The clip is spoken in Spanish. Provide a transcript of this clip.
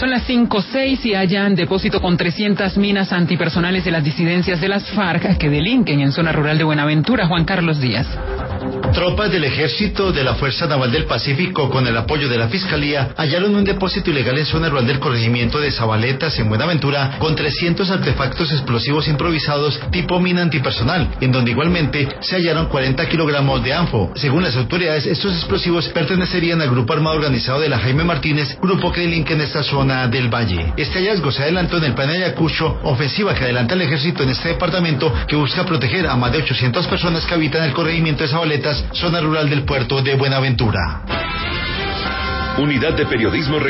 Son las 5:06 y hallan depósito con 300 minas antipersonales de las disidencias de las FARC que delinquen en zona rural de Buenaventura. Juan Carlos Díaz. Tropas del Ejército de la Fuerza Naval del Pacífico, con el apoyo de la Fiscalía, hallaron un depósito ilegal en zona rural del corregimiento de Zabaletas, en Buenaventura, con 300 artefactos explosivos improvisados tipo mina antipersonal, en donde igualmente se hallaron 40 kilogramos de ANFO. Según las autoridades, estos explosivos pertenecerían al grupo armado organizado de la Jaime Martínez, grupo que delinque en esta zona del valle. Este hallazgo se adelantó en el plan de Ayacucho, ofensiva que adelanta el ejército en este departamento, que busca proteger a más de 800 personas que habitan el corregimiento de Zabaletas, zona rural del puerto de Buenaventura. Unidad de Periodismo